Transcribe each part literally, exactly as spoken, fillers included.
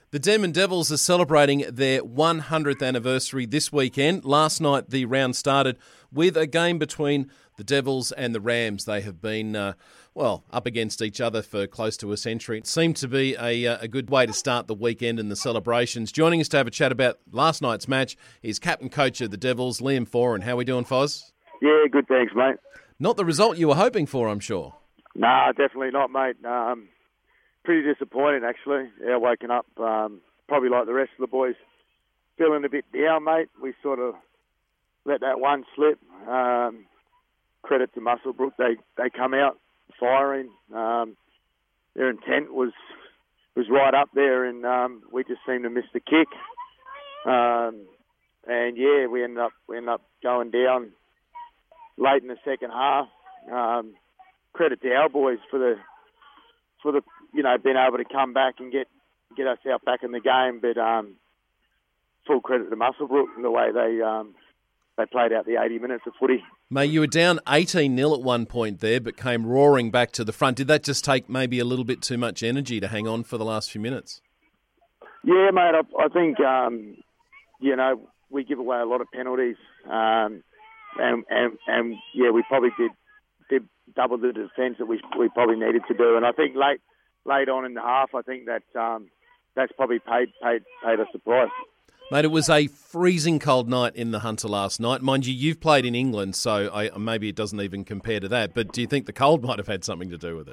The Demon Devils are celebrating their one hundredth anniversary this weekend. Last night, the round started with a game between the Devils and the Rams. They have been, uh, well, up against each other for close to a century. It seemed to be a, uh, a good way to start the weekend and the celebrations. Joining us to have a chat about last night's match is captain coach of the Devils, Liam Foran. How are we doing, Foz? Yeah, good, thanks, mate. Not the result you were hoping for, I'm sure. Nah, definitely not, mate. Um, pretty disappointed, actually. Yeah, waking up, um, probably like the rest of the boys, feeling a bit down, mate. We sort of let that one slip. Um, credit to Muswellbrook. They they come out firing. Um, their intent was was right up there, and um, we just seemed to miss the kick. Um, and yeah, we ended up we ended up going down late in the second half. Um, credit to our boys for the for the you know being able to come back and get get us out back in the game. But um, full credit to Muswellbrook and the way they um, they played out the eighty minutes of footy. Mate, you were down eighteen nil at one point there, but came roaring back to the front. Did that just take maybe a little bit too much energy to hang on for the last few minutes? Yeah, mate. I, I think um, you know we give away a lot of penalties, um, and, and and yeah, we probably did did double the defence that we we probably needed to do. And I think late late on in the half, I think that um, that's probably paid paid paid us the price. Mate, it was a freezing cold night in the Hunter last night. Mind you, you've played in England, so I, maybe it doesn't even compare to that. But do you think the cold might have had something to do with it?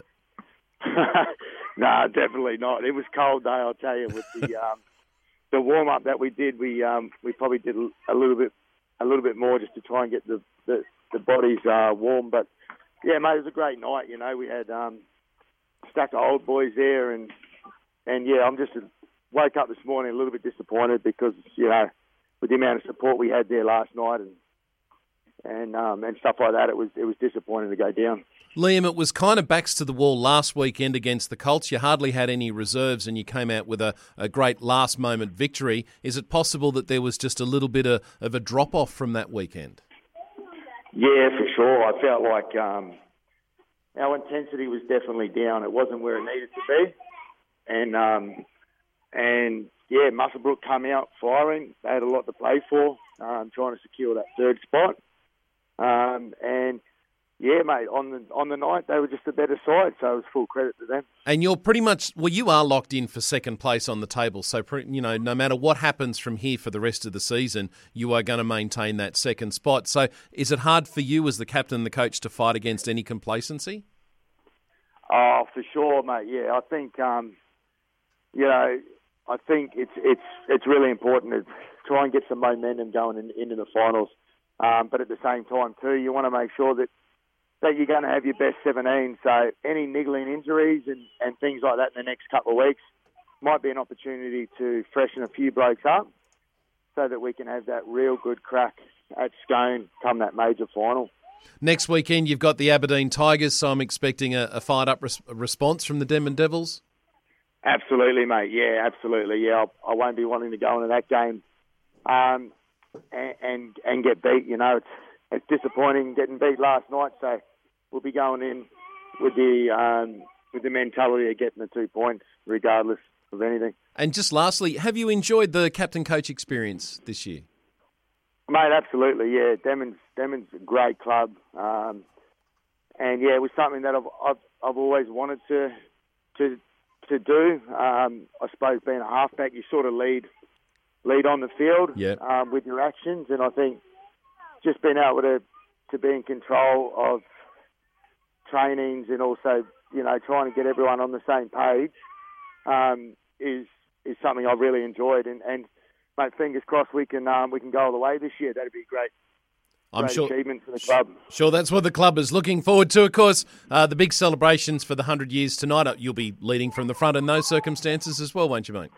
No, definitely not. It was cold, though, I'll tell you. With the um, the warm up that we did, we um, we probably did a little bit a little bit more just to try and get the the, the bodies uh, warm. But yeah, mate, it was a great night. You know, we had um, a stack of old boys there, and and yeah, I'm just. A, Woke up this morning a little bit disappointed because, you know, with the amount of support we had there last night and and um, and stuff like that, it was it was disappointing to go down. Liam, it was kind of backs to the wall last weekend against the Colts. You hardly had any reserves and you came out with a, a great last-moment victory. Is it possible that there was just a little bit of, of a drop-off from that weekend? Yeah, for sure. I felt like um, our intensity was definitely down. It wasn't where it needed to be. And... Um, And, yeah, Muswellbrook come out firing. They had a lot to play for, um, trying to secure that third spot. Um, and, yeah, mate, on the on the night, they were just a better side, so it was full credit to them. And you're pretty much, well, you are locked in for second place on the table. So, you know, no matter what happens from here for the rest of the season, you are going to maintain that second spot. So is it hard for you as the captain and the coach to fight against any complacency? Oh, for sure, mate, yeah. I think, um, you know... I think it's it's it's really important to try and get some momentum going in, into the finals. Um, but at the same time, too, you want to make sure that, that you're going to have your best seventeen. So any niggling injuries and, and things like that in the next couple of weeks might be an opportunity to freshen a few blokes up so that we can have that real good crack at Scone come that major final. Next weekend, you've got the Aberdeen Tigers, so I'm expecting a, a fired-up res- response from the Demon Devils. Absolutely, mate. Yeah, absolutely. Yeah, I, I won't be wanting to go into that game um, and, and and get beat. You know, it's it's disappointing getting beat last night. So we'll be going in with the um, with the mentality of getting the two points, regardless of anything. And just lastly, have you enjoyed the captain coach experience this year, mate? Absolutely. Yeah, Demon's Demon's a great club, um, and yeah, it was something that I've I've, I've always wanted to to. to do. Um, I suppose being a halfback, you sort of lead lead on the field yep. um, with your actions, and I think just being able to, to be in control of trainings and also, you know, trying to get everyone on the same page um, is is something I've really enjoyed. And, and mate, fingers crossed we can um, we can go all the way this year. That'd be great. I'm sure, achievement for the club. Sure, that's what the club is looking forward to. Of course, uh, the big celebrations for the one hundred years tonight. You'll be leading from the front in those circumstances as well, won't you, mate?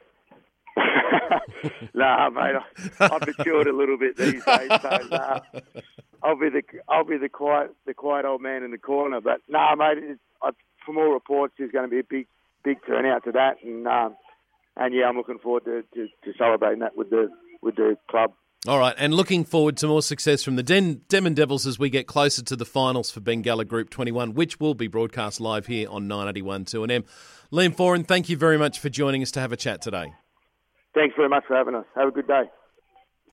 Nah, mate, I've matured a little bit these days, so nah, I'll be the I'll be the quiet the quiet old man in the corner. But nah, mate, it's, I, from all reports, there's going to be a big big turnout to that, and um, and yeah, I'm looking forward to, to, to celebrating that with the with the club. All right, and looking forward to more success from the Den- Demon Devils as we get closer to the finals for Bengala Group twenty-one, which will be broadcast live here on nine eighty-one two N M. Liam Foran, thank you very much for joining us to have a chat today. Thanks very much for having us. Have a good day.